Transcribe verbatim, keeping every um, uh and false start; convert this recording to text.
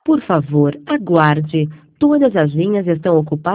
Por favor, aguarde. Todas as linhas estão ocupadas.